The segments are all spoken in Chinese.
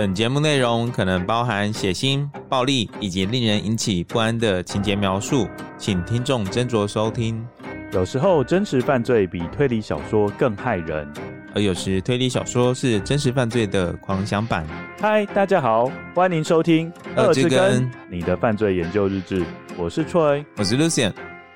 本节目内容可能包含血腥、暴力以及令人引起不安的情节描述，请听众斟酌收听。 有时候真实犯罪比推理小说更害人， 而有时推理小说是真实犯罪的狂想版。 嗨，大家好，欢迎收听二之根你的犯罪研究日志，我是 Troy， 我是 Lucien。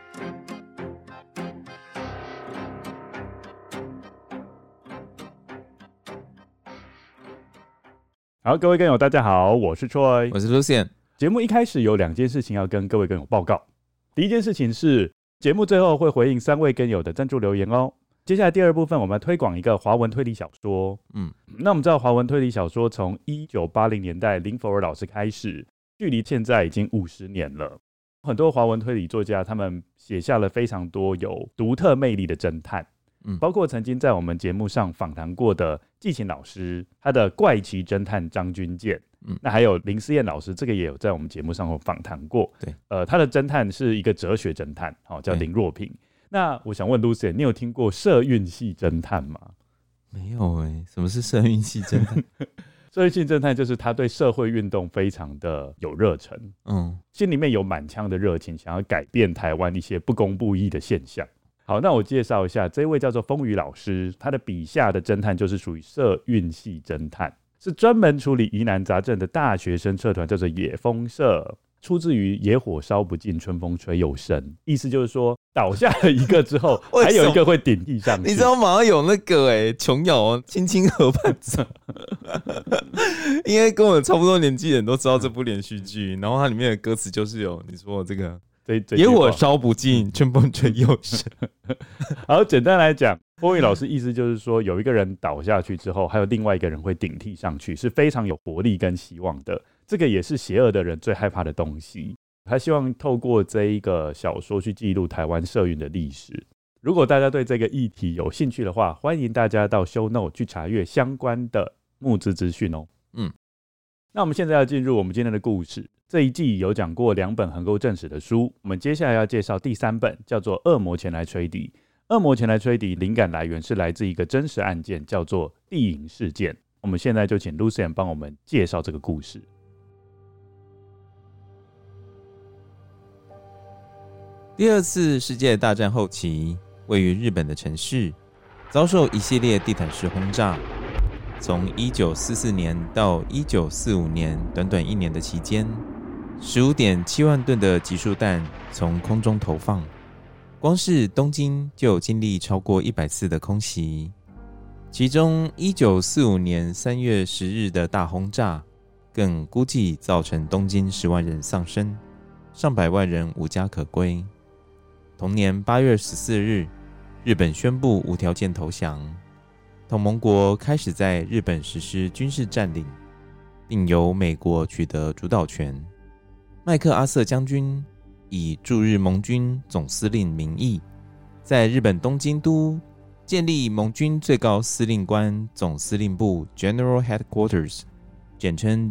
好，各位根友大家好，我是 Troy， 我是 Lucien。 节目一开始有2件事情要跟各位根友报告。第一件事情是节目最后会回应3位根友的赞助留言哦。接下来第2部分我们要推广一个华文推理小说。那我们知道华文推理小说从1980年代林佛尔老师开始，距离现在已经50年了。很多华文推理作家他们写下了非常多有独特魅力的侦探，包括曾经在我们节目上访谈过的季芹老师，他的怪奇侦探张君健，那还有林思燕老师，这个也有在我们节目上访谈过。 对， 他的侦探是一个哲学侦探，叫林若平。那我想问 Lucien， 你有听过社运系侦探吗？ 没有什么是社运系侦探？ 社运系侦探就是他对社会运动非常的有热忱，心里面有满腔的热情，想要改变台湾一些不公不义的现象。好，那我介绍一下，这位叫做风雨老师，他的笔下的侦探就是属于社运系侦探，是专门处理疑难杂症的大学生社团，叫做野风社，出自于野火烧不尽，春风吹又生，意思就是说倒下了一个之后还有一个会顶替上去。 你知道马上有那个琼瑶青青河畔上应该跟我差不多年纪的人都知道这部连续剧，然后它里面的歌词就是有你说的这个野火烧不尽，春风吹又生。 好，简单来讲，风雨老师意思就是说，有一个人倒下去之后，还有另外一个人会顶替上去，是非常有活力跟希望的。这个也是邪恶的人最害怕的东西。他希望透过这一个小说去记录台湾社运的历史。如果大家对这个议题有兴趣的话，欢迎大家到 show note 去查阅相关的募资资讯哦。那我们现在要进入我们今天的故事。这一季有讲过2本横沟正史的书，我们接下来要介绍第3本，叫做《恶魔前来吹笛》。恶魔前来吹笛灵感来源是来自一个真实案件，叫做地营事件。我们现在就请 Lucien 帮我们介绍这个故事。 第2次世界大战后期，位于日本的城市遭受一系列地毯式轰炸。从1944年到1945年短短1年的期间，15.7万吨的集束弹从空中投放，光是东京就经历超过100次的空袭。其中1945年3月10日的大轰炸，更估计造成东京10万人丧生，上百万人无家可归。同年8月14日，日本宣布无条件投降，同盟国开始在日本实施军事占领，并由美国取得主导权。麦克阿瑟将军以驻日盟军总司令名义，在日本东京都建立盟军最高司令官总司令部 General Headquarters， 简称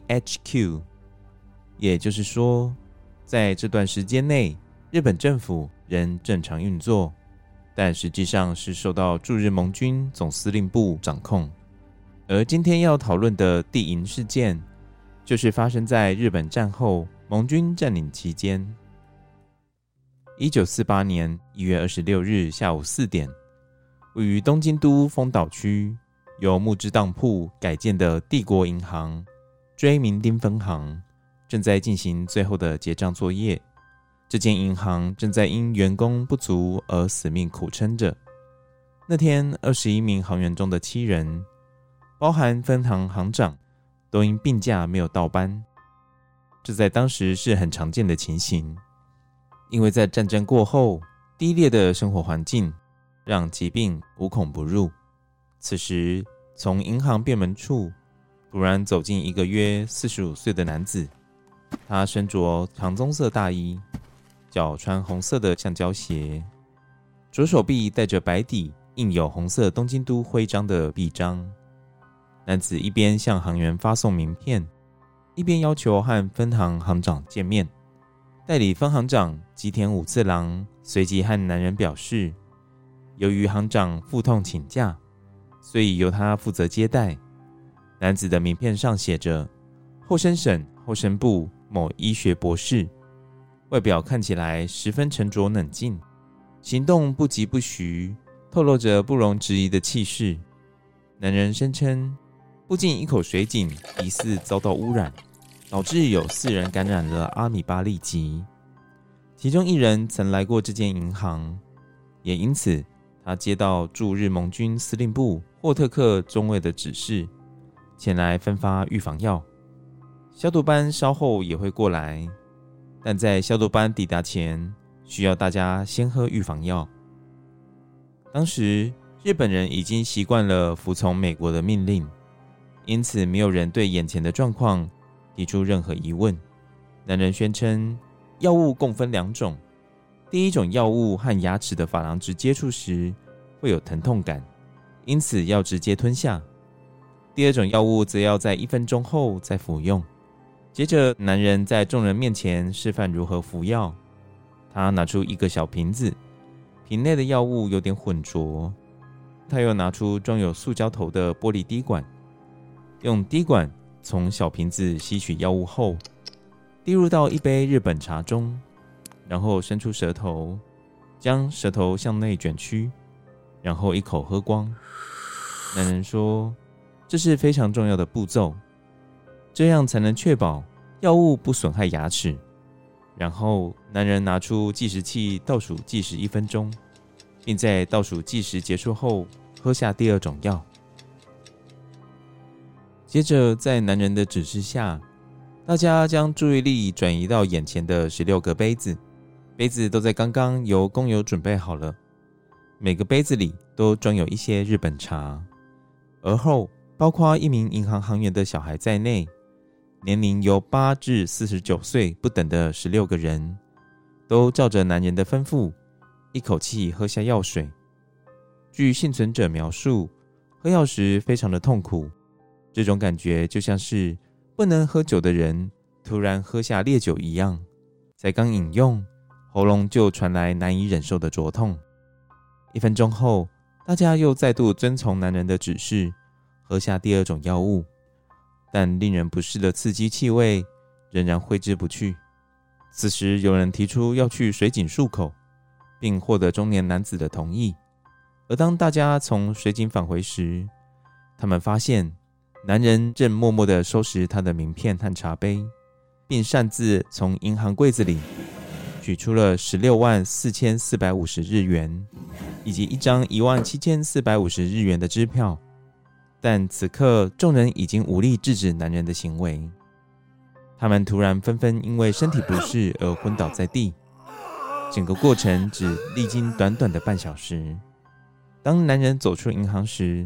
GHQ。 也就是说，在这段时间内，日本政府仍正常运作，但实际上是受到驻日盟军总司令部掌控。而今天要讨论的地营事件，就是发生在日本战后盟军占领期间。1948年1月26日下午4点，位于东京都丰岛区由木质当铺改建的帝国银行追名町分行正在进行最后的结账作业。这间银行正在因员工不足而死命苦撑着。那天21名行员中的7人，包含分行行长，都因病假没有到班。这在当时是很常见的情形，因为在战争过后，低劣的生活环境让疾病无孔不入。此时，从银行便门处突然走进一个约45岁的男子，他身着长棕色大衣，脚穿红色的橡胶鞋，左手臂戴着白底印有红色东京都徽章的臂章。男子一边向行员发送名片，一边要求和分行行长见面。代理分行长吉田武次郎随即和男人表示，由于行长腹痛请假，所以由他负责接待。 男子的名片上写着后生省后生部某医学博士，外表看起来十分沉着冷静，行动不疾不徐，透露着不容置疑的气势。男人声称附近一口水井疑似遭到污染，导致有4人感染了阿米巴痢疾，其中1人曾来过这间银行，也因此他接到驻日盟军司令部霍特克中尉的指示，前来分发预防药。消毒班稍后也会过来，但在消毒班抵达前，需要大家先喝预防药。当时日本人已经习惯了服从美国的命令，因此没有人对眼前的状况提出任何疑问。男人宣称药物共分2种，第一种药物和牙齿的珐琅质接触时会有疼痛感，因此要直接吞下。第二种药物则要在1分钟后再服用。接着男人在众人面前示范如何服药，他拿出一个小瓶子，瓶内的药物有点混浊，他又拿出装有塑胶头的玻璃滴管，用滴管从小瓶子吸取药物后，滴入到一杯日本茶中，然后伸出舌头，将舌头向内卷曲，然后一口喝光。男人说，这是非常重要的步骤，这样才能确保药物不损害牙齿。然后男人拿出计时器倒数计时1分钟，并在倒数计时结束后喝下第2种药。接着在男人的指示下，大家将注意力转移到眼前的16个杯子，杯子都在刚刚由工友准备好了，每个杯子里都装有一些日本茶。而后包括一名银行行员的小孩在内，年龄由8至49岁不等的16个人，都照着男人的吩咐，一口气喝下药水。据幸存者描述，喝药时非常的痛苦，这种感觉就像是不能喝酒的人突然喝下烈酒一样，才刚饮用，喉咙就传来难以忍受的灼痛。1分钟后，大家又再度遵从男人的指示，喝下第2种药物，但令人不适的刺激气味仍然挥之不去。此时有人提出要去水井漱口，并获得中年男子的同意。而当大家从水井返回时，他们发现男人正默默地收拾他的名片和茶杯，并擅自从银行柜子里取出了164450日元以及一张17450日元的支票。但此刻众人已经无力制止男人的行为，他们突然纷纷因为身体不适而昏倒在地。整个过程只历经短短的半小时。当男人走出银行时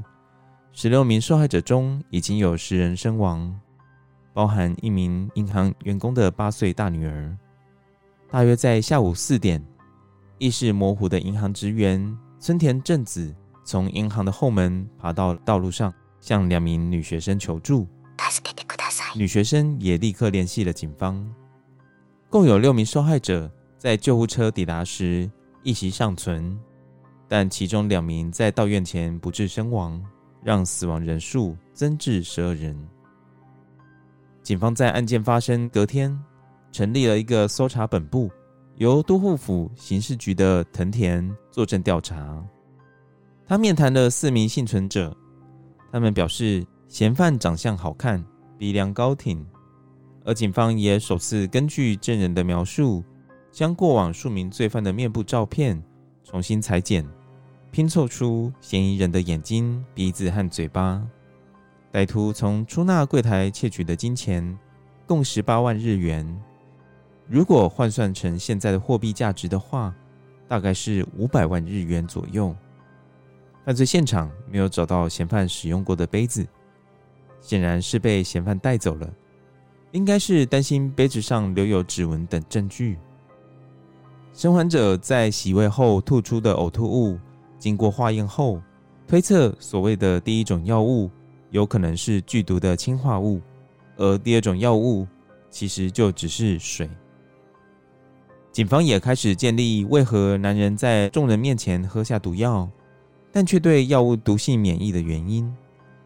，16名受害者中已经有10人身亡，包含一名银行员工的8岁大女儿。大约在下午4点，意识模糊的银行职员村田正子从银行的后门爬到道路上，向2名女学生求助。女学生也立刻联系了警方。共有6名受害者在救护车抵达时一息尚存，但其中2名在到院前不治身亡，让死亡人数增至12人。警方在案件发生隔天成立了一个搜查本部，由都护府刑事局的藤田坐镇调查。他面谈了4名幸存者，他们表示嫌犯长相好看，鼻梁高挺，而警方也首次根据证人的描述，将过往数名罪犯的面部照片重新裁剪，拼凑出嫌疑人的眼睛、鼻子和嘴巴。歹徒从出纳柜台窃取的金钱共18万日元，如果换算成现在的货币价值的话，大概是500万日元左右。犯罪现场没有找到嫌犯使用过的杯子，显然是被嫌犯带走了，应该是担心杯子上留有指纹等证据。生还者在洗胃后吐出的呕吐物，经过化验后，推测所谓的第1种药物有可能是剧毒的氰化物，而第2种药物其实就只是水。警方也开始建立为何男人在众人面前喝下毒药，但却对药物毒性免疫的原因。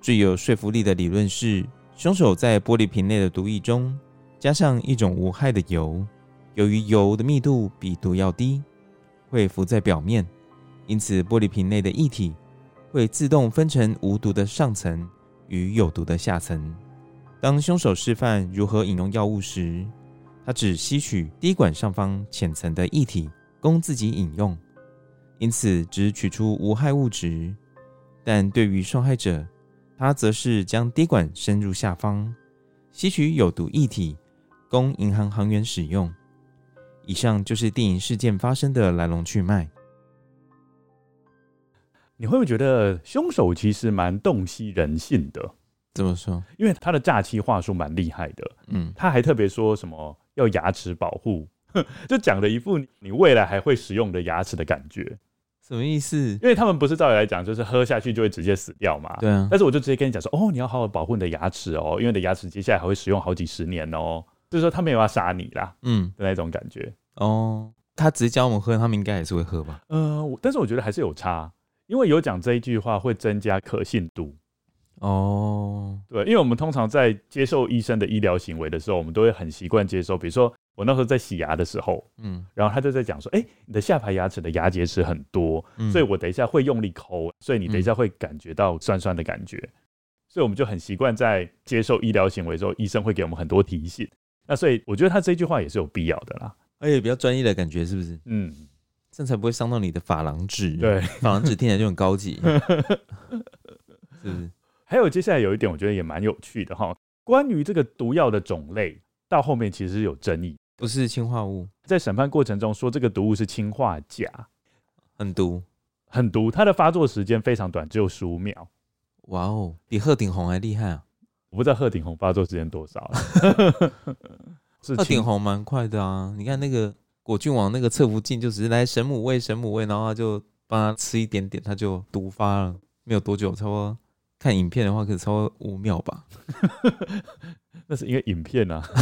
最有说服力的理论是，凶手在玻璃瓶内的毒液中加上一种无害的油，由于油的密度比毒药低，会浮在表面，因此玻璃瓶内的液体会自动分成无毒的上层与有毒的下层。当凶手示范如何饮用药物时，他只吸取滴管上方浅层的液体供自己饮用，因此只取出无害物质。但对于受害者，他则是将滴管深入下方，吸取有毒液体供银行行员使用。以上就是电影事件发生的来龙去脉。 你会不会觉得凶手其实蛮洞悉人性的？ 怎么说？ 因为他的诈欺话术蛮厉害的。他还特别说什么要牙齿保护，就讲了一副你未来还会使用的牙齿的感觉。 什么意思？ 因为他们不是照理来讲就是喝下去就会直接死掉嘛。 对啊。 但是我就直接跟你讲说，你要好好保护你的牙齿哦，因为你的牙齿接下来还会使用好几十年哦。就是说他没有要杀你啦，的那种感觉。 他直接教我们喝，他们应该还是会喝吧？ 但是我觉得还是有差，因为有讲这一句话会增加可信度。对，因为我们通常在接受医生的医疗行为的时候，我们都会很习惯接受，比如说我那时候在洗牙的时候，然后他就在讲说，你的下排牙齿的牙结石很多，所以我等一下会用力抠，所以你等一下会感觉到酸酸的感觉，所以我们就很习惯在接受医疗行为的时候，医生会给我们很多提醒。那所以我觉得他这句话也是有必要的啦， 而且比较专业的感觉，是不是？这样才不会伤到你的珐琅质。 对， 珐琅质听起来就很高级，是不是？ 还有接下来有一点我觉得也蛮有趣的哈，关于这个毒药的种类，到后面其实是有争议， 不是氰化物，在审判过程中说这个毒物是氰化钾， 很毒， 很毒，它的发作时间非常短，只有15秒。 哇哦，比鹤顶红还厉害啊！ 我不知道鹤顶红发作时间多少鹤顶红蛮快的啊，你看那个果郡王那个侧福晋就只是来神母位，然后他就帮他吃一点点，他就毒发了，没有多久，差不多看影片的话可能超过5秒吧。 那是因为影片啊。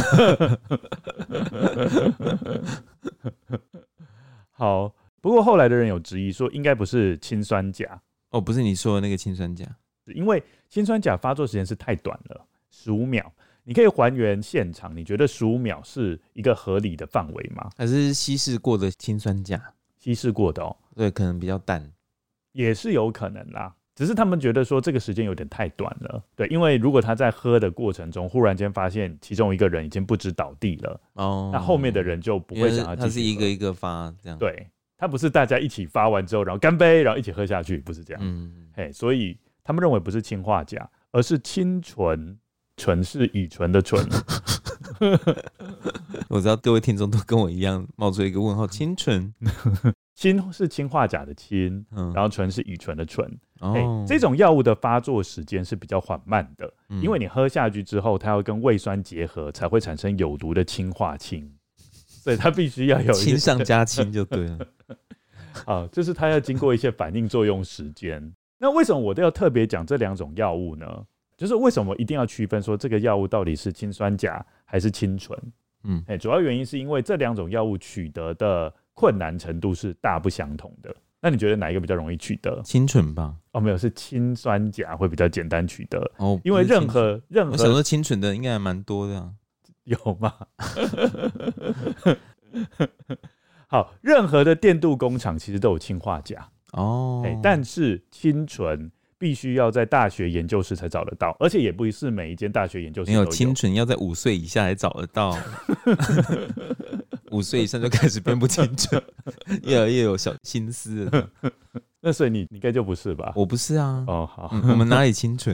好，不过后来的人有质疑说应该不是氰酸钾。 不是你说的那个氰酸钾， 因为氰酸钾发作时间是太短了，15秒。你可以还原现场，你觉得15秒是一个合理的范围吗？ 还是稀释过的氰酸钾？ 稀释过的对，可能比较淡， 也是有可能啦。只是他们觉得说这个时间有点太短了，对，因为如果他在喝的过程中忽然间发现其中一个人已经不知倒地了，那后面的人就不会想要继续喝。他是一个一个发这样， 对，他不是大家一起发完之后然后干杯然后一起喝下去，不是这样。所以他们认为不是氰化钾，而是清醇，醇是乙醇的醇。 我知道各位听众都跟我一样冒出一个问号，清醇。 氰是氰化钾的氰，然后醇是乙醇的醇。这种药物的发作时间是比较缓慢的，因为你喝下去之后，它要跟胃酸结合，才会产生有毒的氰化氢，所以它必须要有氢上加氢就对了。 就是它要经过一些反应作用时间。那为什么我都要特别讲这2种药物呢？就是为什么一定要区分说这个药物到底是氰酸钾还是清醇？主要原因是因为这2种药物取得的困难程度是大不相同的。那你觉得哪一个比较容易取得？ 清醇吧。 没有，是氰酸钾会比较简单取得。因为任何我想说清醇的应该还蛮多的啊。 有吗？好，任何的电镀工厂其实都有氰化钾。但是清醇必须要在大学研究室才找得到，而且也不是每一间大学研究室都有。 没有，清醇要在5岁以下才找得到。5岁以上就开始变不清纯，越来越有小心思了。 那所以你应该就不是吧？ 我不是啊。 好， 我们哪里清纯？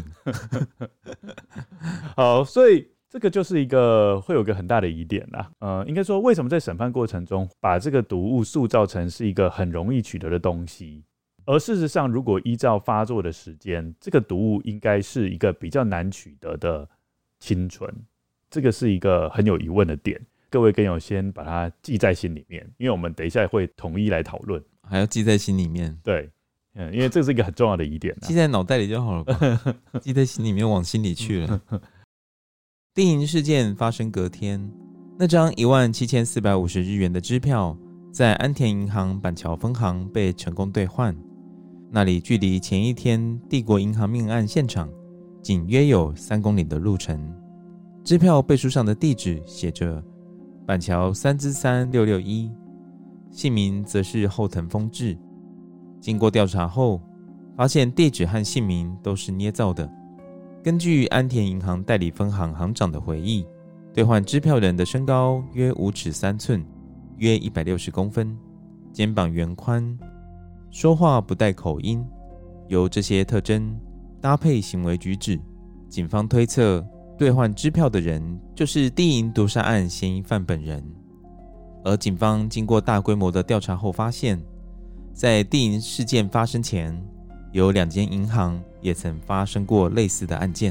好，所以这个就是一个会有个很大的疑点啦。应该说为什么在审判过程中把这个毒物塑造成是一个很容易取得的东西，而事实上如果依照发作的时间，这个毒物应该是一个比较难取得的清纯，这个是一个很有疑问的点。各位跟友先把它记在心里面，因为我们等一下会统一来讨论。 还要记在心里面？ 对，因为这是一个很重要的疑点。 记在脑袋里就好了吧？记在心里面往心里去了。电影事件发生隔天，那张17450日元的支票在安田银行板桥分行被成功兑换。那里距离前一天帝国银行命案现场仅约有3公里的路程。支票背书上的地址写着板桥3-3661，姓名则是后藤丰志。经过调查后，发现地址和姓名都是捏造的。根据安田银行代理分行行长的回忆，兑换支票人的身高约5尺3寸，约160公分，肩膀圆宽，说话不带口音。由这些特征搭配行为举止，警方推测兑换支票的人就是地银毒杀案嫌疑犯本人。而警方经过大规模的调查后发现，在地银事件发生前，有2间银行也曾发生过类似的案件。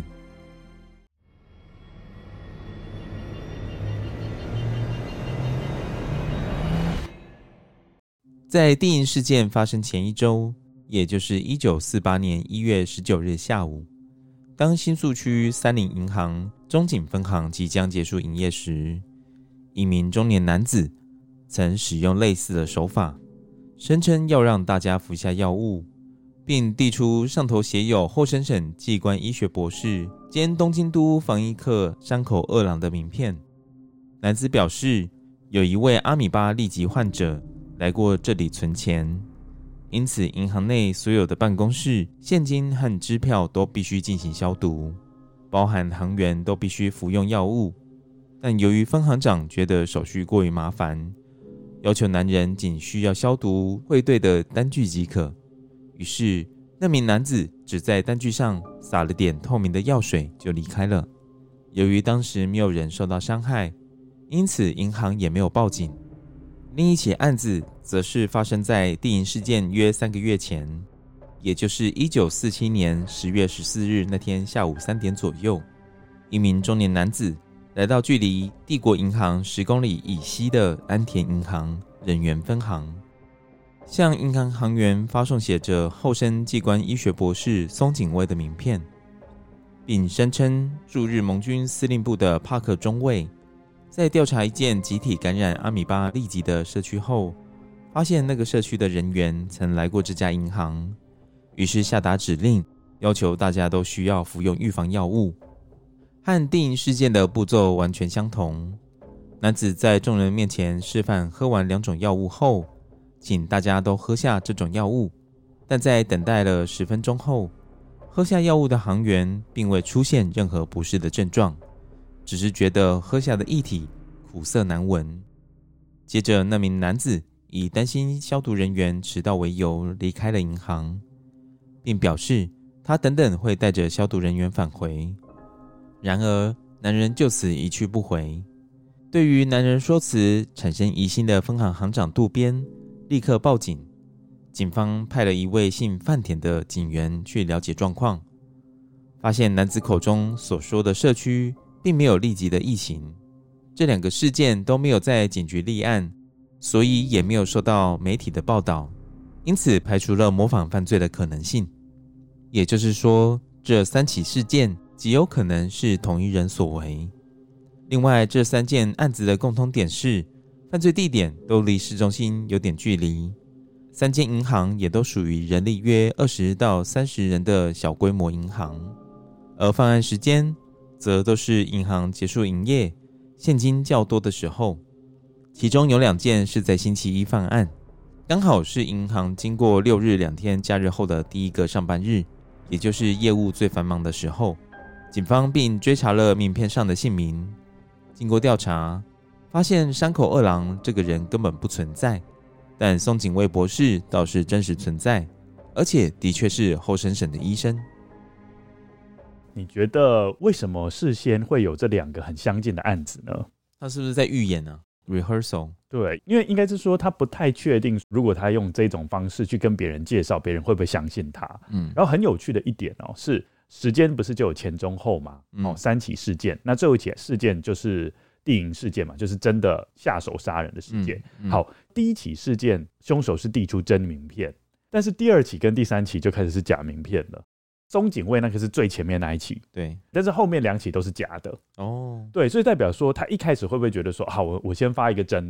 在地银事件发生前1周，也就是1948年1月19日下午，当新宿区三菱银行中井分行即将结束营业时，一名中年男子曾使用类似的手法，声称要让大家服下药物，并递出上头写有后生省技官医学博士兼东京都防疫科山口二郎的名片。男子表示，有一位阿米巴痢疾患者来过这里存钱，因此银行内所有的办公室、现金和支票都必须进行消毒，包含行员都必须服用药物。但由于分行长觉得手续过于麻烦，要求男人仅需要消毒汇兑的单据即可。于是那名男子只在单据上撒了点透明的药水就离开了。由于当时没有人受到伤害，因此银行也没有报警。另一起案子则是发生在地银事件约3个月前，也就是1947年10月14日那天下午3点左右，一名中年男子来到距离帝国银行10公里以西的安田银行人员分行，向银行行员发送写着后生技官医学博士松井卫的名片，并声称驻日盟军司令部的帕克中尉在调查一件集体感染阿米巴痢疾的社区后，发现那个社区的人员曾来过这家银行，于是下达指令，要求大家都需要服用预防药物。和地银事件的步骤完全相同，男子在众人面前示范喝完2种药物后，请大家都喝下这种药物，但在等待了10分钟后，喝下药物的行员并未出现任何不适的症状，只是觉得喝下的液体苦涩难闻。接着那名男子以担心消毒人员迟到为由离开了银行，并表示他等等会带着消毒人员返回。然而男人就此一去不回。对于男人说辞产生疑心的分行行长渡边立刻报警，警方派了一位姓范田的警员去了解状况，发现男子口中所说的社区并没有立即的疫情，这2个事件都没有在警局立案，所以也没有受到媒体的报道，因此排除了模仿犯罪的可能性。也就是说，这3起事件极有可能是同一人所为。另外，这3件案子的共通点是，犯罪地点都离市中心有点距离，3间银行也都属于人力约20到30人的小规模银行，而犯案时间则都是银行结束营业、现金较多的时候。其中有2件是在星期一犯案，刚好是银行经过6日2天假日后的第1个上班日，也就是业务最繁忙的时候。警方并追查了名片上的姓名，经过调查，发现山口二郎这个人根本不存在，但松井卫博士倒是真实存在，而且的确是后生省的医生。 你觉得为什么事先会有这2个很相近的案子呢？ 他是不是在预演呢？rehearsal。 对，因为应该是说他不太确定，如果他用这种方式去跟别人介绍，别人会不会相信他。然后很有趣的一点是时间不是就有前中后嘛，3起事件，那最后一起事件就是地银事件嘛，就是真的下手杀人的事件。好，第1起事件凶手是递出真名片，但是第2起跟第3起就开始是假名片了。松井卫那个是最前面那一起， 对， 但是后面2起都是假的。对，所以代表说他一开始会不会觉得说，好，我先发一个真的，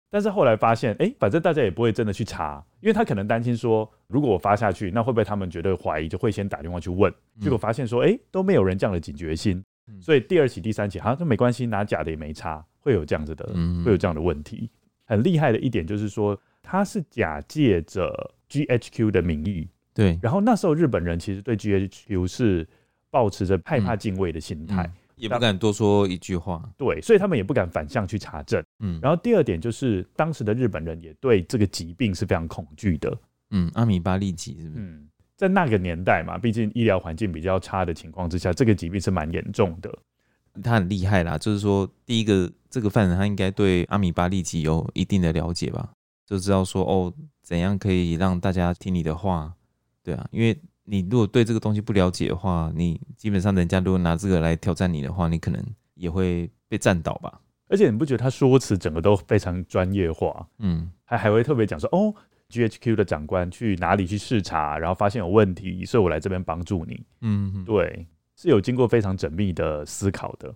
但是后来发现，反正大家也不会真的去查，因为他可能担心说，如果我发下去，那会不会他们觉得怀疑，就会先打电话去问，结果发现说，都没有人这样的警觉心，所以第2起、第3起，那没关系，拿假的也没差，会有这样的问题。很厉害的一点就是说，他是假借着 GHQ 的名义， 对， 然后那时候日本人其实对 GHQ 是抱持着害怕敬畏的心态。 也不敢多说一句话， 对，所以他们也不敢反向去查证。然后第2点就是当时的日本人也对这个疾病是非常恐惧的。 阿米巴痢疾是不是？ 在那个年代嘛，毕竟医疗环境比较差的情况之下，这个疾病是蛮严重的。 他很厉害啦，就是说第一个这个犯人他应该对阿米巴痢疾有一定的了解吧，就知道说怎样可以让大家听你的话，对啊，因为你如果对这个东西不了解的话，你基本上人家如果拿这个来挑战你的话，你可能也会被战倒吧。 而且你不觉得他说辞整个都非常专业化？还会特别讲说GHQ 的长官去哪里去视察，然后发现有问题，所以我来这边帮助你。对，是有经过非常缜密的思考的。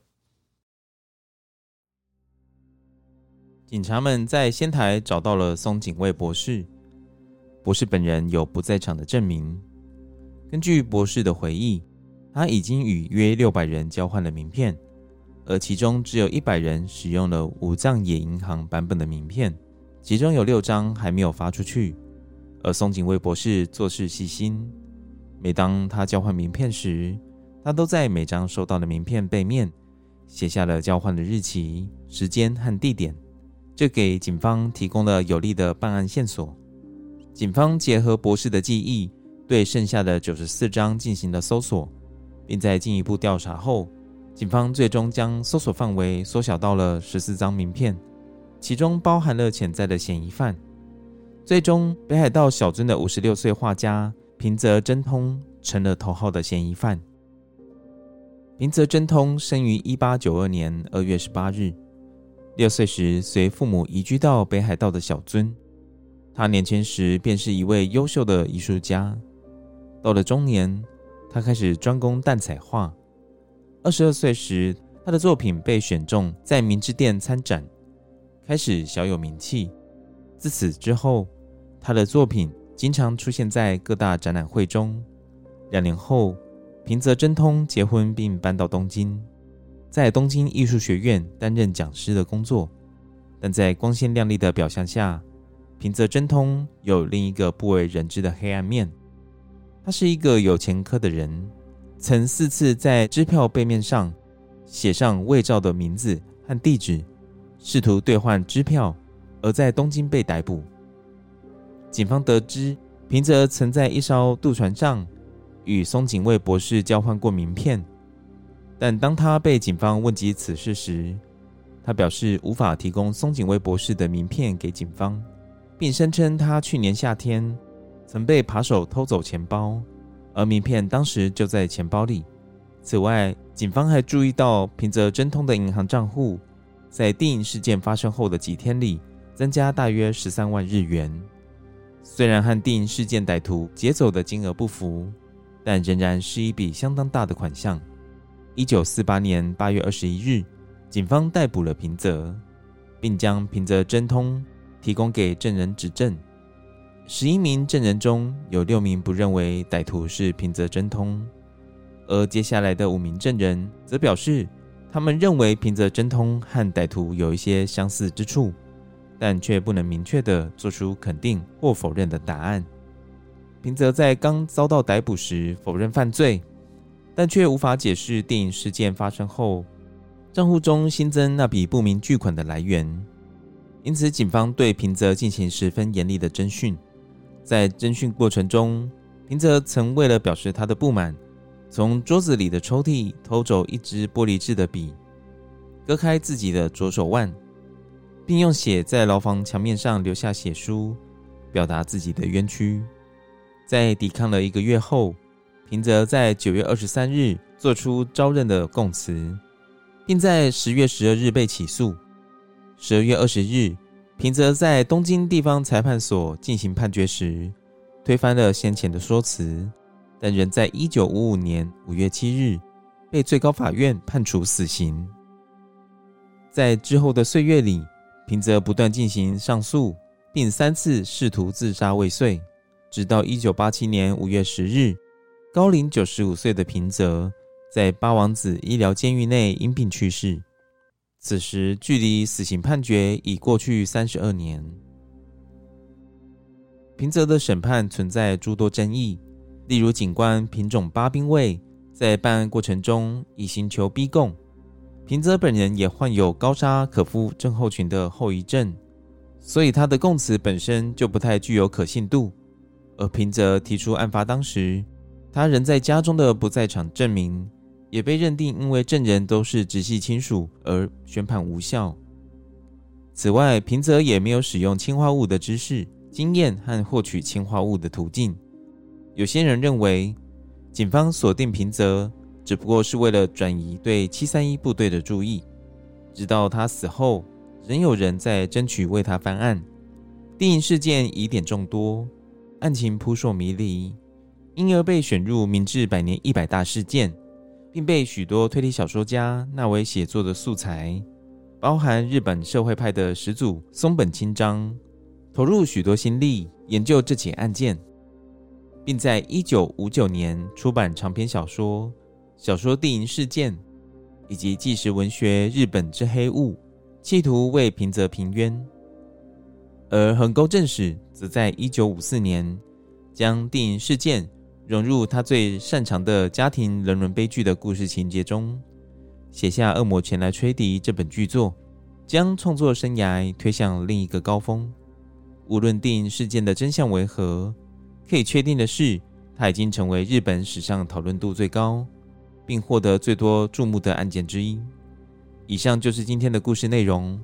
警察们在仙台找到了松井卫博士，博士本人有不在场的证明。根据博士的回忆，他已经与约600人交换了名片，而其中只有100人使用了武藏野银行版本的名片，其中有6张还没有发出去。而松井卫博士做事细心，每当他交换名片时，他都在每张收到的名片背面写下了交换的日期、时间和地点，这给警方提供了有力的办案线索。警方结合博士的记忆，对剩下的94张进行了搜索，并在进一步调查后，警方最终将搜索范围缩小到了14张名片，其中包含了潜在的嫌疑犯。最终，北海道小樽的56岁画家平泽真通成了头号的嫌疑犯。平泽真通生于1892年2月18日，6岁时随父母移居到北海道的小樽。他年轻时便是一位优秀的艺术家，到了中年，他开始专攻淡彩画。22岁时，他的作品被选中在明治店参展，开始小有名气。自此之后，他的作品经常出现在各大展览会中。2年后，平泽真通结婚并搬到东京，在东京艺术学院担任讲师的工作。但在光鲜亮丽的表象下，平泽真通有另一个不为人知的黑暗面。他是一个有前科的人，曾4次在支票背面上写上伪造的名字和地址，试图兑换支票，而在东京被逮捕。警方得知，平泽曾在一艘渡船上与松井卫博士交换过名片，但当他被警方问及此事时，他表示无法提供松井卫博士的名片给警方，并声称他去年夏天曾被扒手偷走钱包，而名片当时就在钱包里。此外，警方还注意到平泽真通的银行账户在电影事件发生后的几天里增加大约13万日元。虽然和电影事件歹徒劫走的金额不符，但仍然是一笔相当大的款项。1948年8月21日，警方逮捕了平泽，并将平泽真通提供给证人指证。11名证人中有6名不认为歹徒是平泽真通，而接下来的5名证人则表示，他们认为平泽真通和歹徒有一些相似之处，但却不能明确地做出肯定或否认的答案。平泽在刚遭到逮捕时否认犯罪，但却无法解释电影事件发生后账户中新增那笔不明巨款的来源。因此，警方对平泽进行十分严厉的侦讯。在侦讯过程中，平泽曾为了表示他的不满，从桌子里的抽屉偷走一支玻璃制的笔，割开自己的左手腕，并用血在牢房墙面上留下血书，表达自己的冤屈。在抵抗了1个月后，平泽在9月23日做出招认的供词，并在10月12日被起诉。12月20日，平泽在东京地方裁判所进行判决时，推翻了先前的说辞，但仍在1955年5月7日被最高法院判处死刑。在之后的岁月里， 平泽不断进行上诉，并3次试图自杀未遂，直到1987年5月10日，高龄95岁的平泽在八王子医疗监狱内因病去世。此时距离死刑判决已过去32年。平泽的审判存在诸多争议，例如警官品种八兵卫在办案过程中以刑求逼供，平泽本人也患有高沙可夫症候群的后遗症，所以他的供词本身就不太具有可信度。而平泽提出案发当时他人在家中的不在场证明，也被认定因为证人都是直系亲属而宣判无效。此外，平泽也没有使用氰化物的知识、经验和获取氰化物的途径。有些人认为警方锁定平泽只不过是为了转移对731部队的注意，直到他死后仍有人在争取为他翻案。电影事件疑点众多，案情扑朔迷离，因而被选入明治百年100大事件，并被许多推理小说家纳为写作的素材，包含日本社会派的始祖松本清张，投入许多心力研究这起案件，并在1959年出版长篇小说电影事件以及纪实文学日本之黑雾，企图为平泽平冤。而横沟正史则在1954年将电影事件融入他最擅长的家庭人伦悲剧的故事情节中，写下《恶魔前来吹笛》这本巨作，将创作生涯推向另一个高峰。无论电影事件的真相为何，可以确定的是，它已经成为日本史上讨论度最高并获得最多注目的案件之一。以上就是今天的故事内容。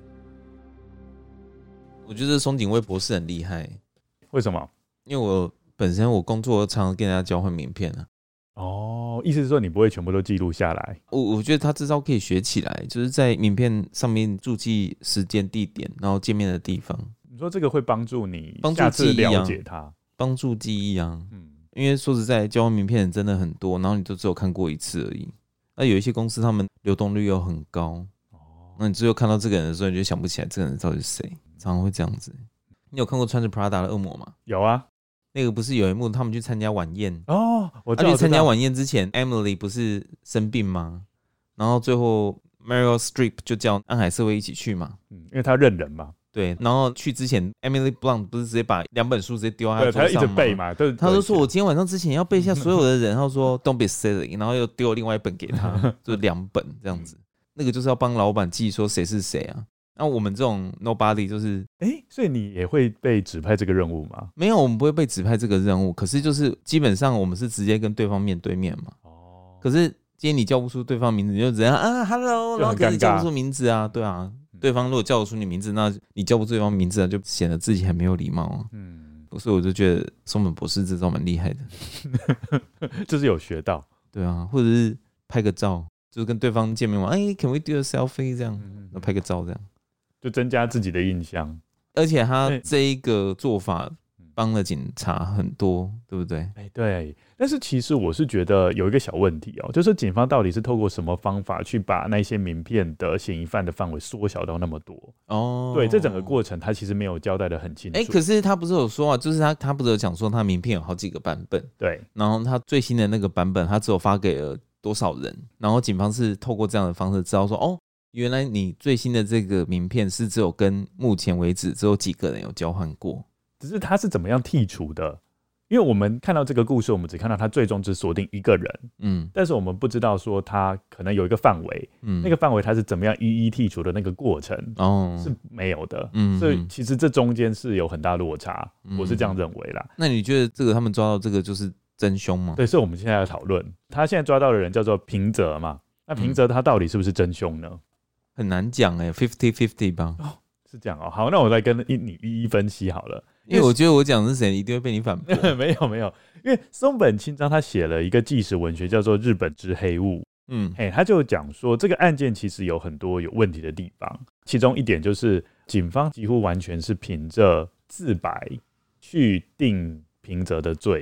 我觉得松井卫博士很厉害。 为什么？ 因为我本身工作常常跟人家交换名片啊。 哦，意思是说你不会全部都记录下来？ 我觉得他这招可以学起来，就是在名片上面注记时间、地点，然后见面的地方。 你说这个会帮助你下次了解他， 帮助记忆啊。因为说实在，交换名片真的很多，然后你都只有看过一次而已。那有一些公司他们流动率又很高，那你最后看到这个人的时候，你就想不起来这个人到底是谁，常常会这样子。你有看过穿着 Prada 的恶魔吗？ 有啊。 那个不是有一幕他们去参加晚宴哦，我知道。 去参加晚宴之前 ，Emily 不是生病吗？然后最后 Meryl Streep 就叫安海瑟薇一起去嘛， 因为他认人嘛。 对，然后去之前 ，Emily Blunt 不是直接把2本书直接丢在他桌上吗？ 对，他一直背嘛。 他就说：“我今天晚上之前要背下所有的人。”然后说 “Don't be silly”， 然后又丢另外一本给他，就2本这样子。那个就是要帮老板记说谁是谁啊。那我们这种 nobody 就是， 所以你也会被指派这个任务吗？ 没有，我们不会被指派这个任务。可是就是基本上我们是直接跟对方面对面嘛。哦。可是今天你叫不出对方名字，你就只样啊 ，hello， 然后可是叫不出名字啊，对啊。对方如果叫得出你名字，那你叫不出对方名字，就显得自己很没有礼貌啊。所以我就觉得松本博士这招蛮厉害的， 就是有学到。 对啊，或者是拍个照，就是跟对方见面嘛，can we do a selfie 这样，那拍个照这样， 就增加自己的印象。 而且他这一个做法帮了警察很多，对不对？ 对。但是其实我是觉得有一个小问题哦，就是警方到底是透过什么方法去把那些名片的嫌疑犯的范围缩小到那么多？哦，对，这整个过程他其实没有交代的很清楚。 可是他不是有说啊，就是他不是有讲说他名片有好几个版本， 对， 然后他最新的那个版本他只有发给了多少人，然后警方是透过这样的方式知道说，哦，原来你最新的这个名片是只有跟目前为止只有几个人有交换过， 只是他是怎么样剔除的？因为我们看到这个故事，我们只看到他最终只锁定一个人，但是我们不知道说他可能有一个范围，那个范围他是怎么样一一剔除的那个过程，是没有的，所以其实这中间是有很大落差，我是这样认为啦。 那你觉得这个他们抓到这个就是真凶吗？ 对，所以我们现在要讨论，他现在抓到的人叫做平泽嘛，那平泽他到底是不是真凶呢？ 很难讲50-50吧。 是这样哦。好，那我来跟你一一分析好了。 因为我觉得我讲的是谁，一定会被你反驳。 没有，因为松本清张他写了一个纪实文学，叫做《日本之黑雾》。他就讲说这个案件其实有很多有问题的地方，其中一点就是警方几乎完全是凭着自白去定平泽的罪，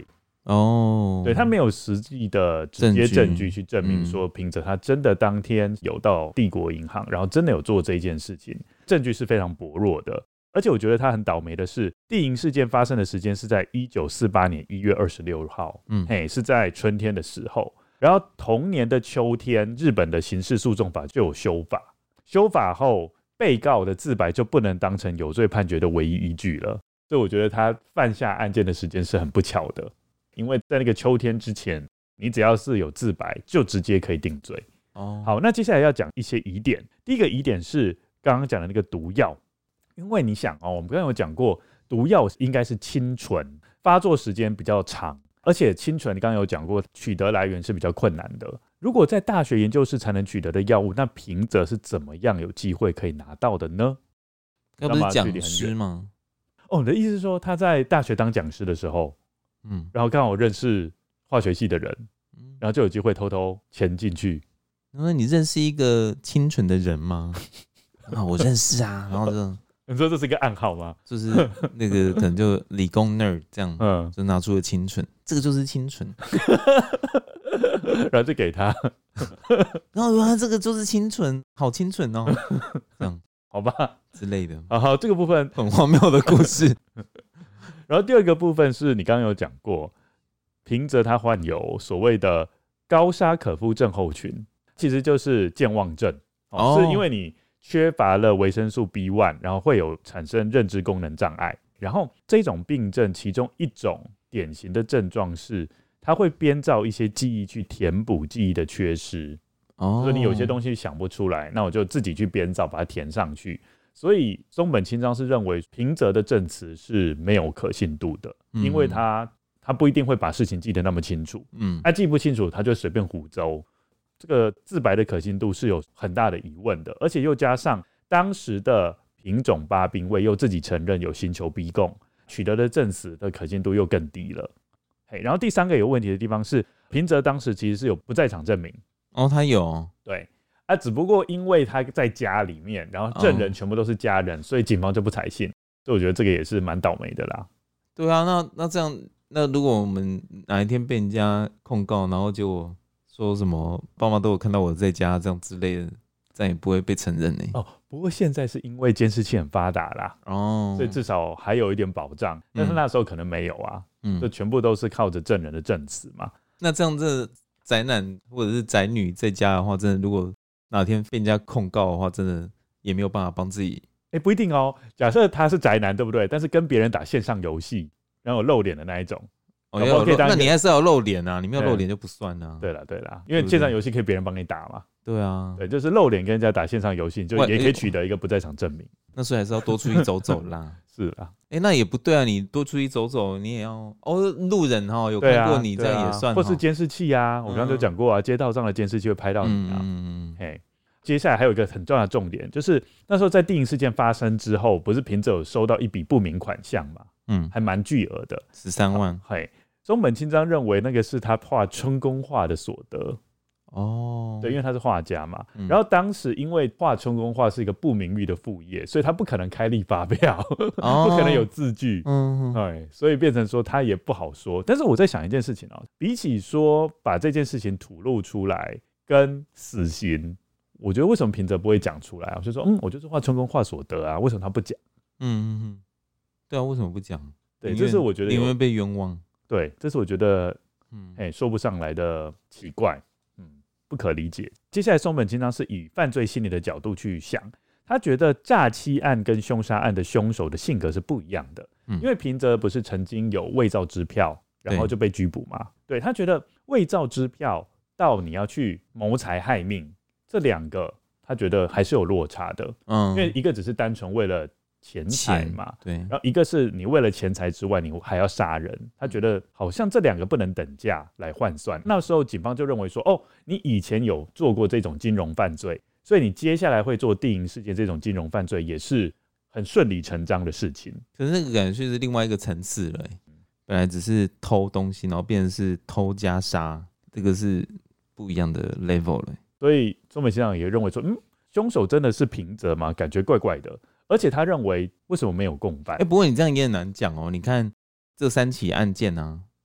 对，他没有实际的直接证据去证明说平泽他真的当天有到帝国银行，然后真的有做这一件事情，证据是非常薄弱的。而且我觉得他很倒霉的是，帝银事件发生的时间是在1948年1月26号，是在春天的时候。然后同年的秋天，日本的刑事诉讼法就有修法，修法后被告的自白就不能当成有罪判决的唯一依据了。所以我觉得他犯下案件的时间是很不巧的，因为在那个秋天之前，你只要是有自白，就直接可以定罪。好，那接下来要讲一些疑点。第一个疑点是刚刚讲的那个毒药，因为你想我们刚刚有讲过，毒药应该是清纯，发作时间比较长，而且清纯刚刚有讲过，取得来源是比较困难的。如果在大学研究室才能取得的药物，那平泽是怎么样有机会可以拿到的呢？ 那不是讲师吗？ 你的意思是说他在大学当讲师的时候，然后刚好认识化学系的人，然后就有机会偷偷潜进去。 那你认识一个清纯的人吗？我认识啊，然后就你说这是一个暗号吗？ 就是那个可能就理工 nerd 这样，就拿出了清纯，这个就是清纯， 然后就给他， 然后他这个就是清纯，好清纯哦，这样好吧之类的。 好，这个部分很荒谬的故事。 然后第二个部分是你刚刚有讲过，平泽他患有所谓的高沙可夫症候群，其实就是健忘症，是因为你缺乏了维生素 B1， 然后会有产生认知功能障碍。然后这种病症其中一种典型的症状是，它会编造一些记忆去填补记忆的缺失。所以你有些东西想不出来，那我就自己去编造把它填上去。所以松本清张是认为平泽的证词是没有可信度的，因为他不一定会把事情记得那么清楚，他记不清楚他就随便胡诌。这个自白的可信度是有很大的疑问的，而且又加上当时的品种八兵卫又自己承认有刑求逼供，取得的证词的可信度又更低了。然后第三个有问题的地方是，平泽当时其实是有不在场证明。 他有， 对，只不过因为他在家里面，然后证人全部都是家人，所以警方就不采信。所以我觉得这个也是蛮倒霉的啦。 对啊，那这样，那如果我们哪一天被人家控告，然后结果说什么爸妈都有看到我在家这样之类的，这样也不会被承认呢。 不过现在是因为监视器很发达啦，所以至少还有一点保障。但是那时候可能没有啊，就全部都是靠着证人的证词嘛。 那这样这宅男或者是宅女在家的话，真的如果哪天被人家控告的话，真的也没有办法帮自己。 不一定哦。假设他是宅男，对不对？但是跟别人打线上游戏，然后有露脸的那一种， 那你还是要露脸啊，你没有露脸就不算啊。 对啦，因为线上游戏可以别人帮你打嘛。 对啊， 对，就是露脸跟人家打线上游戏，就也可以取得一个不在场证明。 那所以还是要多出去走走啦。 是啦， 那也不对啊，你多出去走走，你也要路人有看过你，这样也算。 或是监视器啊，我刚刚就讲过啊，街道上的监视器会拍到你啊。接下来还有一个很重要的重点，就是那时候在帝银事件发生之后，不是平泽有收到一笔不明款项嘛？还蛮巨额的 ，13万。 松本清张认为那个是他画春宫画的所得。对，因为他是画家嘛。然后当时因为画春宫画是一个不名誉的副业，所以他不可能开立发票，不可能有字据。所以变成说他也不好说。但是我在想一件事情比起说把这件事情吐露出来跟死刑，我觉得为什么平泽不会讲出来？我就说，我就是画春宫画所得啊，为什么他不讲？ 对啊，为什么不讲？ 对，这是我觉得因为被冤枉。 对，这是我觉得说不上来的奇怪，不可理解。接下来松本清张是以犯罪心理的角度去想，他觉得诈欺案跟凶杀案的凶手的性格是不一样的。因为平泽不是曾经有伪造支票，然后就被拘捕嘛？对，他觉得伪造支票到你要去谋财害命，这两个他觉得还是有落差的。因为一个只是单纯为了钱财嘛， 对， 然后一个是你为了钱财之外，你还要杀人，他觉得好像这两个不能等价来换算。那时候警方就认为说，你以前有做过这种金融犯罪，所以你接下来会做帝银事件这种金融犯罪，也是很顺理成章的事情。 可是那个感觉是另外一个层次了，本来只是偷东西，然后变成是偷加杀，这个是不一样的 level 了。 所以松本先生也认为说，凶手真的是平泽吗？感觉怪怪的。而且他认为为什么没有共犯？ 不过你这样也很难讲哦。你看这3起案件啊，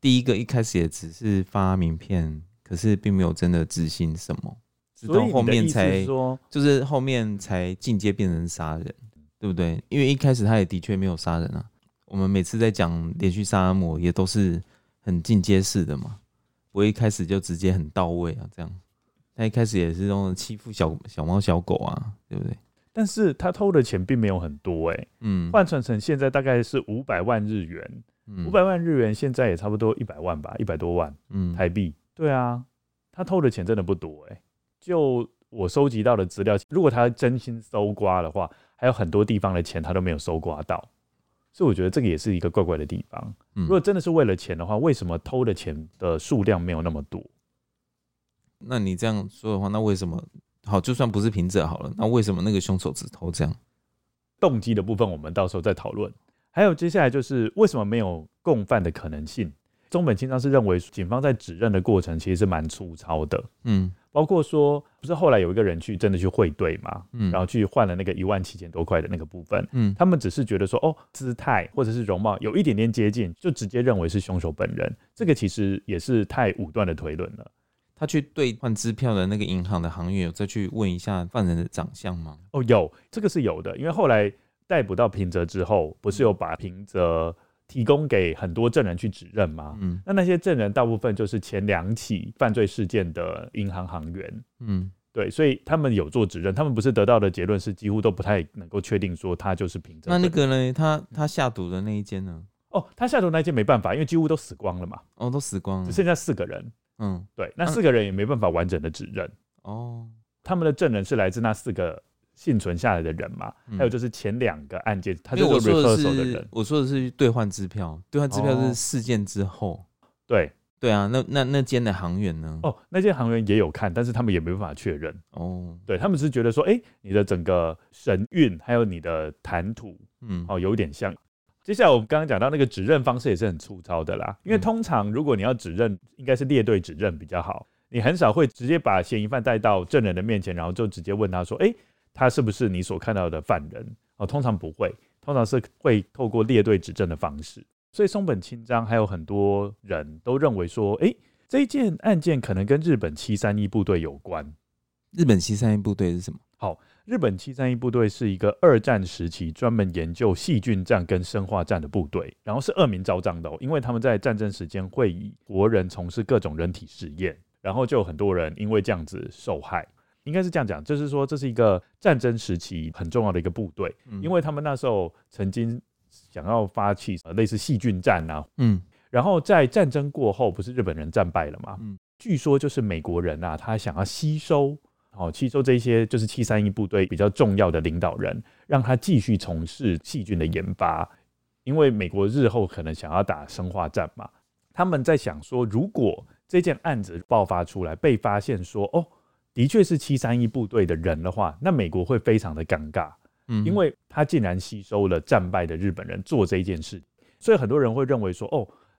第一个一开始也只是发名片，可是并没有真的执行什么，直到后面才就是后面才进阶变成杀人，对不对？因为一开始他也的确没有杀人啊。我们每次在讲连续杀人魔也都是很进阶式的嘛，不会一开始就直接很到位啊，这样。他一开始也是用欺负小猫小狗啊，对不对？ 但是他偷的钱并没有很多换算成现在大概是500万日元，500万日元现在也差不多100万吧，100多万台币。对啊，他偷的钱真的不多就我收集到的资料，如果他真心搜刮的话，还有很多地方的钱他都没有搜刮到，所以我觉得这个也是一个怪怪的地方。如果真的是为了钱的话，为什么偷的钱的数量没有那么多？ 那你这样说的话，那为什么好？就算不是平者好了，那为什么那个凶手只偷这样？ 动机的部分我们到时候再讨论。还有接下来就是为什么没有共犯的可能性？中本清张是认为警方在指认的过程其实是蛮粗糙的，包括说不是后来有一个人真的去汇兑嘛，然后去换了那个17000多块的那个部分，他们只是觉得说姿态或者是容貌有一点点接近，就直接认为是凶手本人，这个其实也是太武断的推论了。 他去兑换支票的那个银行的行员有再去问一下犯人的长相吗？ 有，这个是有的，因为后来逮捕到平泽之后，不是有把平泽提供给很多证人去指认吗？那些证人大部分就是前2起犯罪事件的银行行员，对，所以他们有做指认，他们不是得到的结论是几乎都不太能够确定说他就是平泽。 那个呢？他下毒的那一间呢？ 他下毒那一间没办法，因为几乎都死光了嘛。 都死光了， 只剩下4个人。对，那4个人也没办法完整的指认。他们的证人是来自那4个幸存下来的人嘛，还有就是前2个案件，他就做 rehearsal 的人。 我说的是兑换支票，兑换支票是事件之后。对啊，那间的行员呢？ 那间行员也有看，但是他们也没办法确认。对，他们只是觉得说，你的整个神韵还有你的谈吐，有点像。接下来我们刚刚讲到那个指认方式也是很粗糙的啦，因为通常如果你要指认，应该是列队指认比较好，你很少会直接把嫌疑犯带到证人的面前，然后就直接问他说，他是不是你所看到的犯人？通常不会，通常是会透过列队指证的方式。所以松本清张还有很多人都认为说，这一件案件可能跟日本731部队有关。 日本731部队是什么？ 好，日本731部队是一个2战时期专门研究细菌战跟生化战的部队，然后是恶名昭彰的因为他们在战争时间会以国人从事各种人体实验，然后就有很多人因为这样子受害。应该是这样讲，就是说这是一个战争时期很重要的一个部队，因为他们那时候曾经想要发起类似细菌战啊，然后在战争过后，不是日本人战败了吗？据说就是美国人啊，他想要吸收这些就是731部队比较重要的领导人，让他继续从事细菌的研发，因为美国日后可能想要打生化战嘛。他们在想说，如果这件案子爆发出来，被发现说的确是731部队的人的话，那美国会非常的尴尬，因为他竟然吸收了战败的日本人做这一件事，所以很多人会认为说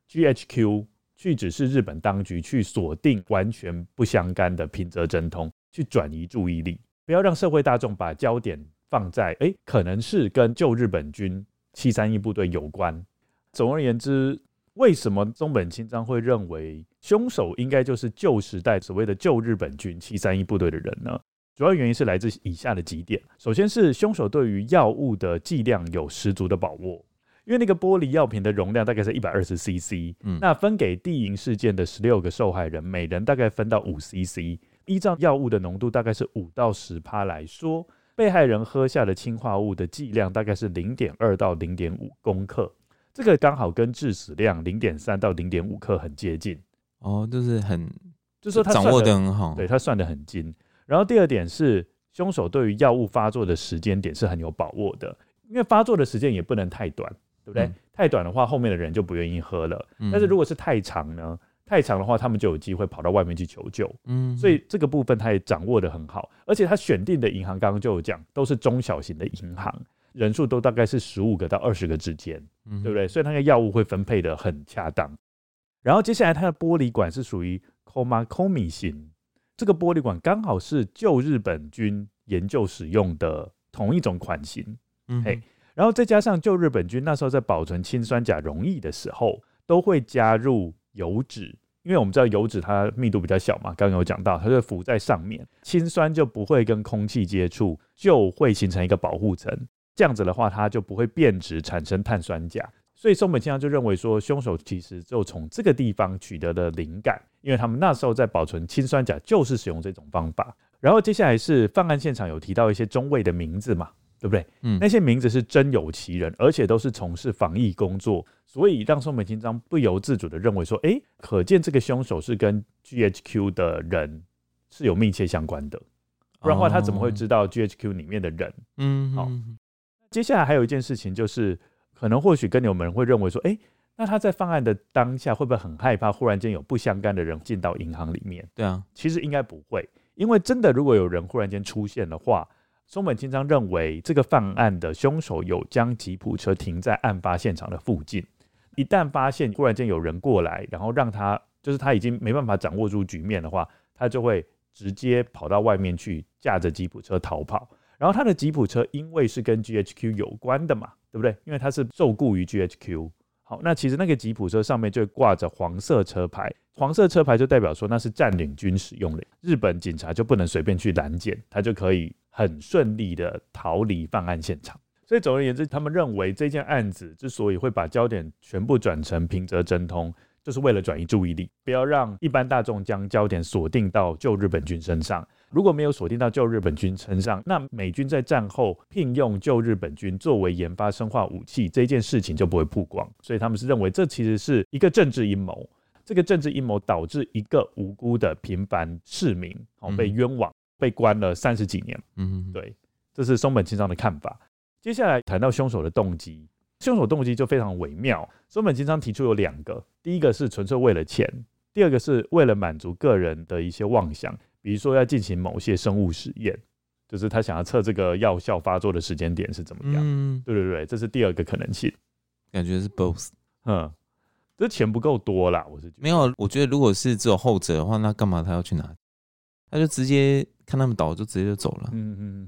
GHQ 去指示日本当局去锁定完全不相干的平泽真通，去转移注意力，不要让社会大众把焦点放在可能是跟旧日本军731部队有关。总而言之，为什么松本清张会认为凶手应该就是旧时代所谓的旧日本军731部队的人呢？主要原因是来自以下的几点。首先是凶手对于药物的剂量有十足的把握，因为那个玻璃药瓶的容量大概是120cc，那分给地营事件的16个受害人，每人大概分到5cc，依照药物的浓度大概是5到10%来说，被害人喝下的氰化物的剂量大概是 0.2 到 0.5 公克，这个刚好跟致死量 0.3 到 0.5 克很接近。 就是说他掌握得很好， 对，他算得很精。然后第二点是，凶手对于药物发作的时间点是很有把握的，因为发作的时间也不能太短，对不对？太短的话，后面的人就不愿意喝了。但是如果是太长呢？太长的话，他们就有机会跑到外面去求救。所以这个部分他也掌握得很好，而且他选定的银行刚刚就有讲，都是中小型的银行，人数都大概是15个到20个之间，对不对？所以那个药物会分配得很恰当。然后接下来它的玻璃管是属于 Komakomi 型，这个玻璃管刚好是旧日本军研究使用的同一种款型。然后再加上旧日本军那时候在保存氢酸钾溶液的时候，都会加入油脂，因为我们知道油脂它密度比较小嘛，刚刚有讲到，它就浮在上面，氢酸就不会跟空气接触，就会形成一个保护层。这样子的话，它就不会变质产生碳酸钾。所以松本清张就认为说，凶手其实就从这个地方取得了灵感，因为他们那时候在保存氢酸钾就是使用这种方法。然后接下来是犯案现场有提到一些中尉的名字嘛，对不对？那些名字是真有其人，而且都是从事防疫工作，所以让松本清张不由自主的认为说，可见这个凶手是跟 GHQ 的人是有密切相关的，不然的话他怎么会知道 GHQ 里面的人？接下来还有一件事情就是，可能或许跟你们会认为说，那他在犯案的当下会不会很害怕，忽然间有不相干的人进到银行里面？ 对啊， 其实应该不会，因为真的如果有人忽然间出现的话，松本清张认为这个犯案的凶手有将吉普车停在案发现场的附近，一旦发现忽然间有人过来，然后让他就是他已经没办法掌握住局面的话，他就会直接跑到外面去，驾着吉普车逃跑。然后他的吉普车因为是跟 GHQ 有关的嘛，对不对？因为他是受雇于 GHQ。好，那其实那个吉普车上面就挂着黄色车牌，黄色车牌就代表说那是占领军使用的，日本警察就不能随便去拦截，他就可以很顺利的逃离犯案现场。所以总而言之，他们认为这件案子之所以会把焦点全部转成平泽真通，就是为了转移注意力，不要让一般大众将焦点锁定到旧日本军身上。如果没有锁定到旧日本军身上，那美军在战后聘用旧日本军作为研发生化武器这件事情就不会曝光。所以他们是认为这其实是一个政治阴谋，这个政治阴谋导致一个无辜的平凡市民被冤枉，被关了30几年。对，这是松本清张的看法。接下来谈到凶手的动机，凶手动机就非常微妙。松本清张提出有2个，第一个是纯粹为了钱，第二个是为了满足个人的一些妄想，比如说要进行某些生物实验，就是他想要测这个药效发作的时间点是怎么样。对对对，这是第2个可能性。 感觉是 both。 这钱不够多啦，我是觉得。 没有，我觉得如果是只有后者的话，那干嘛他要去拿？他就直接看他们倒就直接就走了。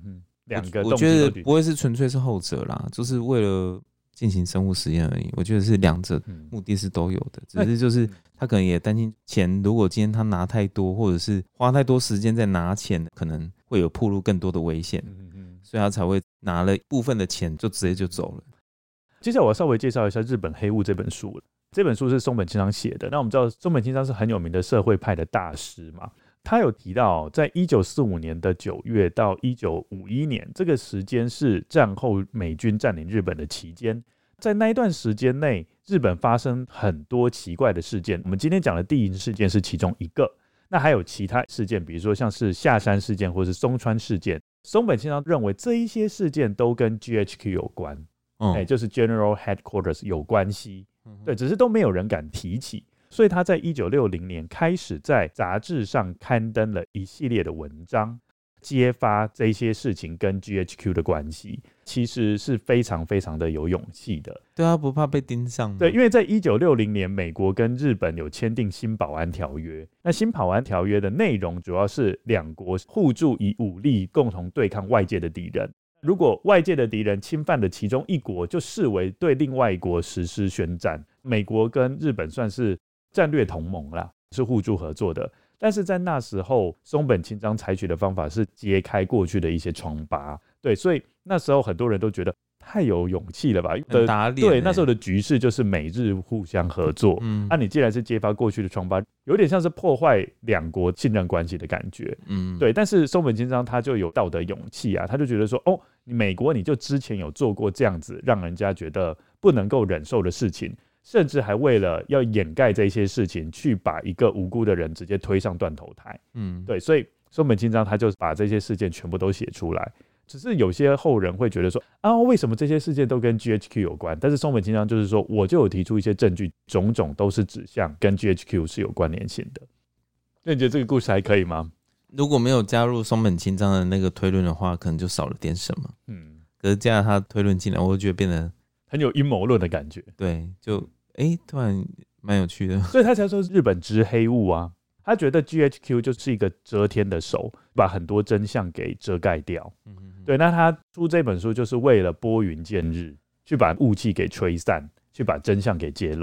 2个我觉得不会是纯粹是后者啦，就是为了进行生物实验而已。我觉得是2者目的是都有的，只是就是他可能也担心钱，如果今天他拿太多，或者是花太多时间在拿钱，可能会有暴露更多的危险，所以他才会拿了部分的钱就直接就走了。 接下来我稍微介绍一下《日本黑雾》这本书。这本书是松本清张写的。那我们知道松本清张是很有名的社会派的大师嘛，他有提到在1945年的9月到1951年这个时间是战后美军占领日本的期间，在那一段时间内日本发生很多奇怪的事件，我们今天讲的地营事件是其中一个，那还有其他事件，比如说像是下山事件或是松川事件。松本清张认为这一些事件都跟 GHQ 有关，就是 General Headquarters 有关系，对，只是都没有人敢提起。所以他在1960年开始在杂志上刊登了一系列的文章，揭发这些事情跟 GHQ 的关系，其实是非常非常的有勇气的。 对啊，不怕被盯上吗？ 对，因为在1960年，美国跟日本有签订新保安条约。那新保安条约的内容主要是2国互助以武力共同对抗外界的敌人。如果外界的敌人侵犯了其中一国，就视为对另外一国实施宣战。美国跟日本算是战略同盟啦，是互助合作的。但是在那时候，松本清张采取的方法是揭开过去的一些疮疤。对，所以那时候很多人都觉得太有勇气了吧， 很打脸。 对，那时候的局势就是美日互相合作。你既然是揭发过去的疮疤，有点像是破坏2国信任关系的感觉。对。但是松本清张他就有道德勇气啊，他就觉得说，美国你就之前有做过这样子让人家觉得不能够忍受的事情，甚至还为了要掩盖这些事情，去把一个无辜的人直接推上断头台。对，所以松本清张他就把这些事件全部都写出来。只是有些后人会觉得说，为什么这些事件都跟 GHQ 有关？但是松本清张就是说，我就有提出一些证据，种种都是指向跟 GHQ 是有关联性的。那你觉得这个故事还可以吗？ 如果没有加入松本清张的那个推论的话，可能就少了点什么。可是加了他推论进来，我就觉得变得很有阴谋论的感觉。 对，就突然蛮有趣的。 所以他才说日本之黑雾啊。他觉得 GHQ 就是一个遮天的手，把很多真相给遮盖掉。对，那他出这本书就是为了拨云见日，去把雾气给吹散，去把真相给揭露。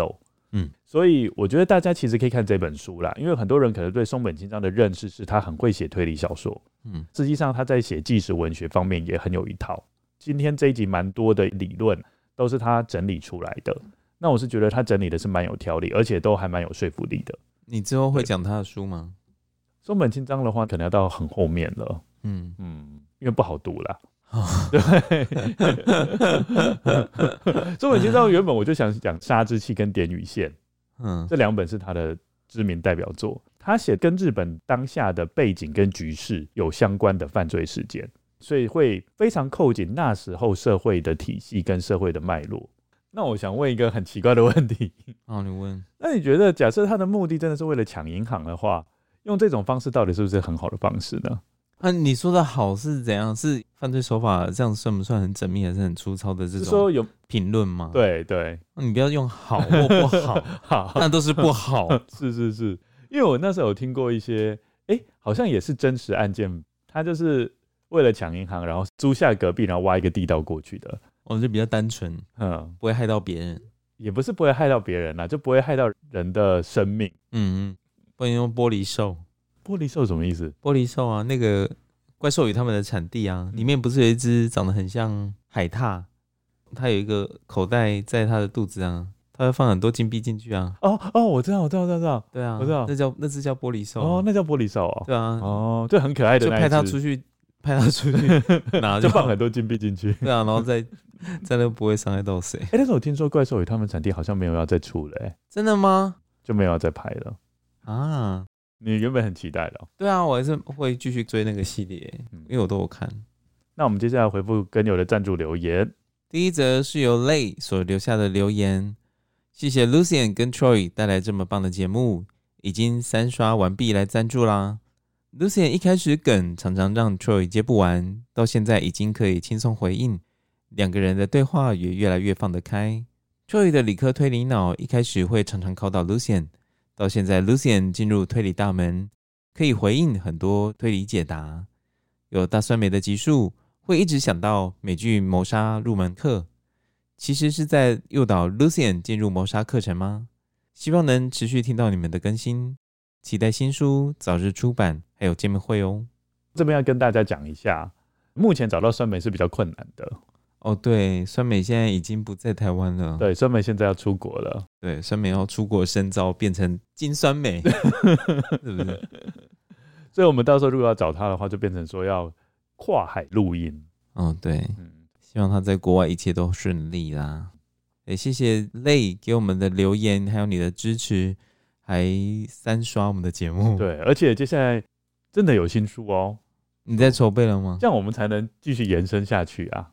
所以我觉得大家其实可以看这本书啦，因为很多人可能对松本清张的认识是他很会写推理小说，实际上他在写纪实文学方面也很有一套。今天这一集蛮多的理论都是他整理出来的，那我是觉得他整理的是蛮有条理，而且都还蛮有说服力的。 你之后会讲他的书吗？ 松本清张的话可能要到很后面了，因为不好读啦。对，松本清张原本我就想讲《沙之气》跟《点与线》，这2本是他的知名代表作。他写跟日本当下的背景跟局势有相关的犯罪事件，所以会非常扣紧那时候社会的体系跟社会的脉络。那我想问一个很奇怪的问题， 你问。 那你觉得假设他的目的真的是为了抢银行的话，用这种方式到底是不是很好的方式呢？ 你说的好是怎样？是犯罪手法这样算不算很缜密，还是很粗糙的这种评论吗？ 对对， 你不要用好或不好，好那都是不好。 是，因为我那时候有听过一些，好像也是真实案件，他就是为了抢银行，然后租下隔壁，然后挖一个地道过去的。 就比较单纯，不会害到别人， 也不是不会害到别人啦，就不会害到人的生命。 不能用玻璃兽。 玻璃兽什么意思？ 玻璃兽啊，那个怪兽与他们的产地啊，里面不是有一只长得很像海獭，它有一个口袋在它的肚子啊，它会放很多金币进去啊。 我知道。 对啊， 我知道， 那只叫玻璃兽。 那叫玻璃兽哦。 对啊。 就很可爱的那一只， 就派它出去拿就放很多金币进去。 对啊，然后再那不会伤害到谁。 但是我听说怪兽与他们产地好像没有要再出了。 真的吗？ 就没有要再拍了啊。你原本很期待的。 对啊，我还是会继续追那个系列，因为我都有看。 那我们接下来回复跟友的赞助留言。 第一则是由 Lay 所留下的留言，谢谢 Lucian 跟 Troy 带来这么棒的节目，已经3刷完毕来赞助啦。Lucian 一开始梗常常让 Troy 接不完，到现在已经可以轻松回应，2个人的对话也越来越放得开。Troy 的理科推理脑一开始会常常考倒 Lucian， 到现在 Lucian 进入推理大门，可以回应很多推理解答。有大酸梅的集数会一直想到美剧谋杀入门课，其实是在诱导 Lucian 进入谋杀课程吗？希望能持续听到你们的更新，期待新书早日出版，还有见面会哦。 这边要跟大家讲一下，目前找到酸梅是比较困难的。 对，酸梅现在已经不在台湾了。 对，酸梅现在要出国了。 对，酸梅要出国深造，变成金酸梅，是不是？ 所以我们到时候如果要找他的话，就变成说要跨海录音。 对，希望他在国外一切都顺利啦。谢谢 Lay 给我们的留言，还有你的支持，还3刷我们的节目。 对，而且接下来真的有新书哦。 你在筹备了吗？ 这样我们才能继续延伸下去啊。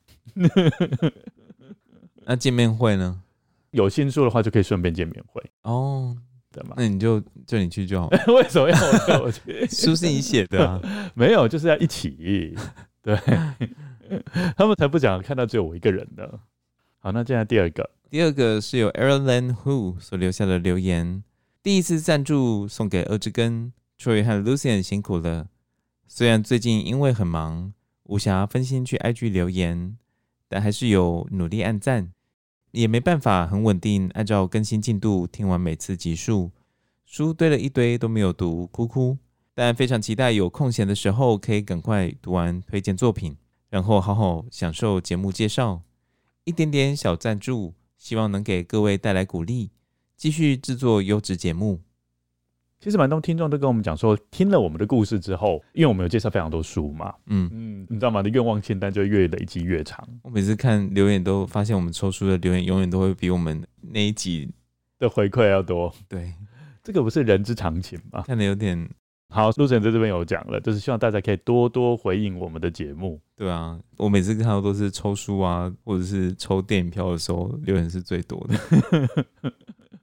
那见面会呢？ 有新书的话就可以顺便见面会对吗？ 那你就你去就好。 为什么要我去？ 书是你写的啊。 没有，就是要一起。对，他们才不想看到只有我一个人的。好，那接下来第二个是由 Airland Who 所留下的留言，第一次赞助送给2只根 Troy 和 Lucian 辛苦了，虽然最近因为很忙无暇分心去 IG 留言，但还是有努力按赞，也没办法很稳定按照更新进度听完每次集数，书堆了一堆都没有读，哭哭。但非常期待有空闲的时候可以赶快读完推荐作品，然后好好享受节目介绍。一点点小赞助，希望能给各位带来鼓励，继续制作优质节目。 其实蛮多听众都跟我们讲说，听了我们的故事之后，因为我们有介绍非常多书嘛，你知道吗？的愿望清单就越累积越长。 我每次看留言都发现，我们抽书的留言永远都会比我们那一集的回馈要多。 对， 这个不是人之常情吗？ 看得有点好。Lucian在这边有讲了，就是希望大家可以多多回应我们的节目。 对啊，我每次看到都是抽书啊，或者是抽电影票的时候，留言是最多的。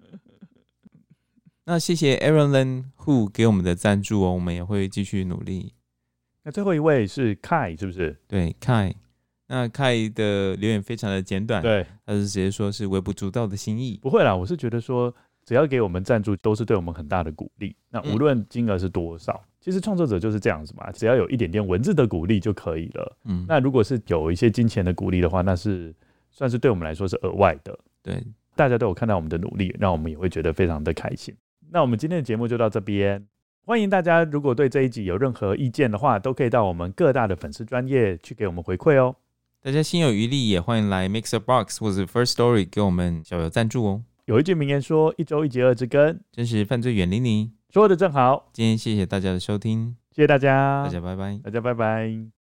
那谢谢 Airland Who 给我们的赞助哦，我们也会继续努力。 那最后一位是 Kai 是不是？ 对 Kai， 那 Kai 的留言非常的简短， 对， 他是直接说是微不足道的心意。 不会啦，我是觉得说只要给我们赞助都是对我们很大的鼓励，那无论金额是多少，其实创作者就是这样子嘛，只要有一点点文字的鼓励就可以了。那如果是有一些金钱的鼓励的话，那是算是对我们来说是额外的。 对， 大家都有看到我们的努力，让我们也会觉得非常的开心。那我们今天的节目就到这边，欢迎大家如果对这一集有任何意见的话，都可以到我们各大的粉丝专页去给我们回馈哦。 大家心有余力也欢迎来 Mixerbox 或是 First Story 给我们小额赞助哦。 有一句名言说，一周一节2之根， 真实犯罪远离你， 说的正好。 今天谢谢大家的收听， 谢谢大家， 大家拜拜。 大家拜拜。